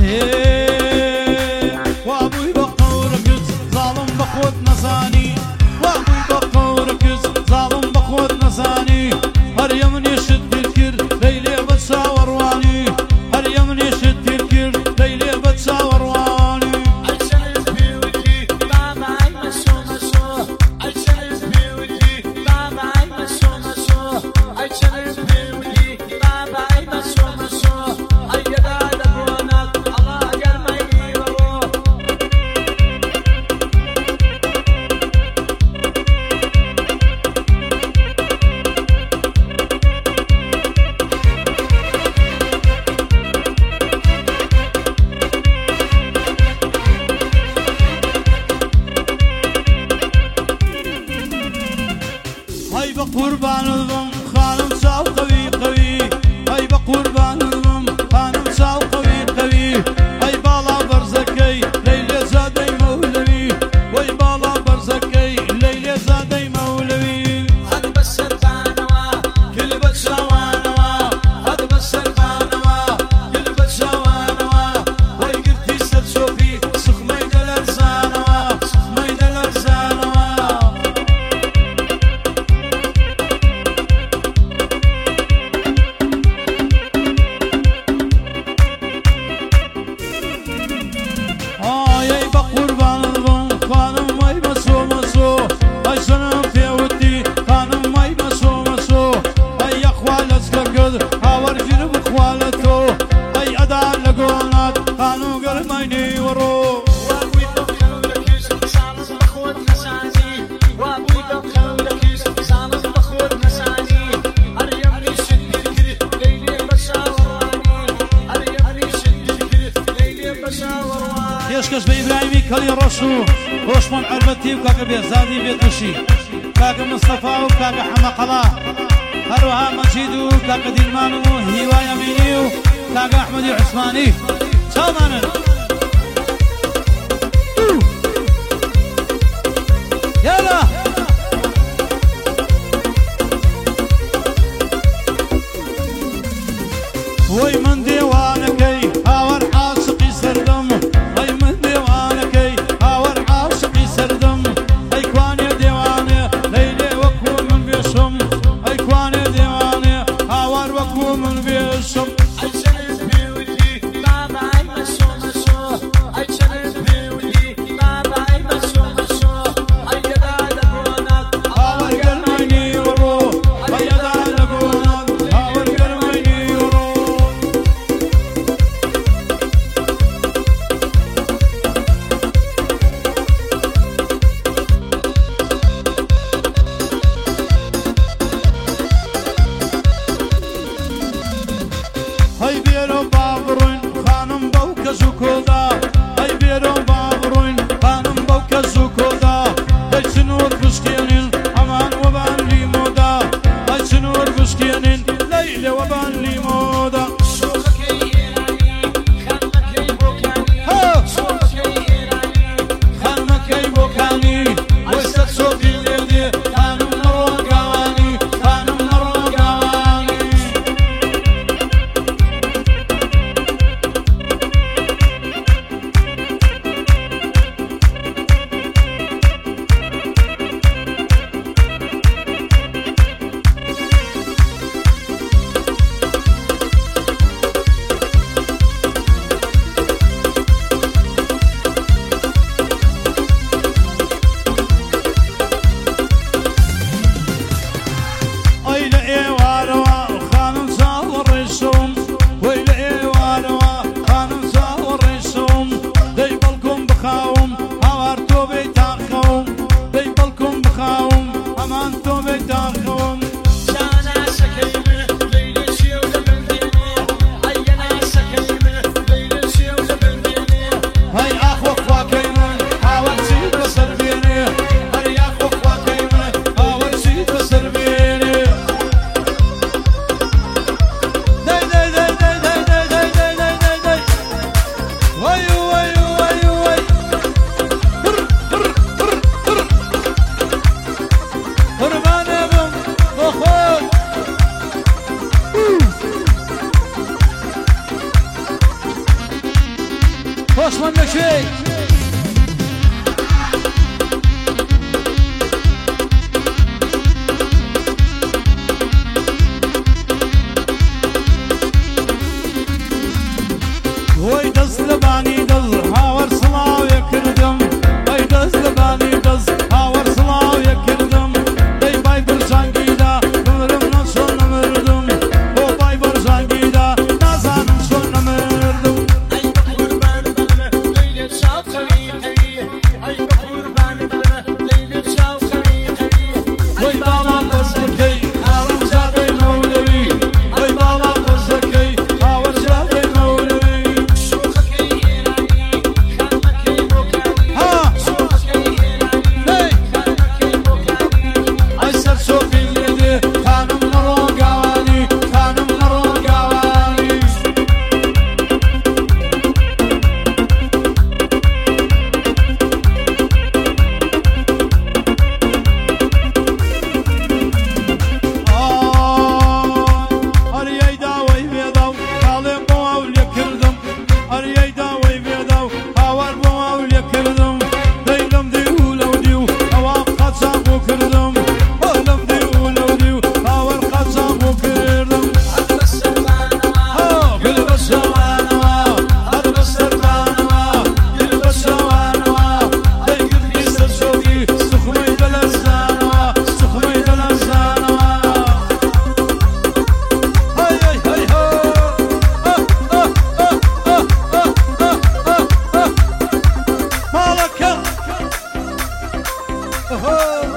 وابوي بقورك ظالم بخوت نصاني وابوي بقورك ظالم بخوت نصاني هر يمن يشد الكر ليلي بتصاور واني هر يمن يشد الكر ليلي بتصاور واني هاي بقربان الظلم خانم ساو قوي قوي هاي بقربان الظلم خانم ساو قوي قوي هاي بالا برزكي ليلة زادي مولوي وي بالا برزكي ليلة زادي مولوي هاد بس البانوا كل بتشاوانوا هاد بس البانوا كل بتشاوانوا وي قلتي سر شوفي سخمي دلرزانوا سخمي دلرزانوا يا بقربان الظلم خانم ماي مسو مسو هاي سنم في ودي خانم ماي مسو مسو هاي اخوال اسكرقد هاور جنب اخوالتو هاي ادان لقونات خانم قرميني ورو وابوي بخولك صالح بخوت نساني وابوي بخولك صالح بخوت نساني هر يمني شد الكرت ليلي بشاوراني هر يمني شد الكرت ليلي بشاوراني يشكش بإبراهيمي كلي رشو روشمان عربتي وكاكا بيزادي بيتوشي كاكا مصطفى وكاكا حمق الله هروها مجيد وكاكا ديلمانو هيوا يميني وكاكا أحمد عثماني سامانا يلا وي من ديوانكي هاور عاشقي سردم وي من ديوانكي هاور عاشقي سردم اي كواني ديواني ليلي وكو من بيشم اي كواني ديواني هاور وكو من بيشم هاي بيرو بابروين خانم بوكا زوكودا هاي بيرو بابروين خانم بوكا زوكودا هاي سنور بسكينين امان وبان لي مودا هاي سنور بسكينين ليلة وبان لي مودا خانمكي بوكاني وستر صوتي ليدي خانم نروقاني خانم نروقاني Osman Beşik. Oy dızlı bani dız, havar sılav yakırdım. Oy dızlı bani dız, havar sılav yakırdım. Ey bay Burzangida, ömrümden son ömürdüm. O bay Burzangida, nazanın son ömürdüm. Ay kurban bana, Leyla Çavkari Hariye. Ay kurban bana, Leyla Çavkari Hariye. Oy baba kızlıkey, havar zaten Mevlevi. Oy baba kızlıkey, havar zaten Mevlevi. Oh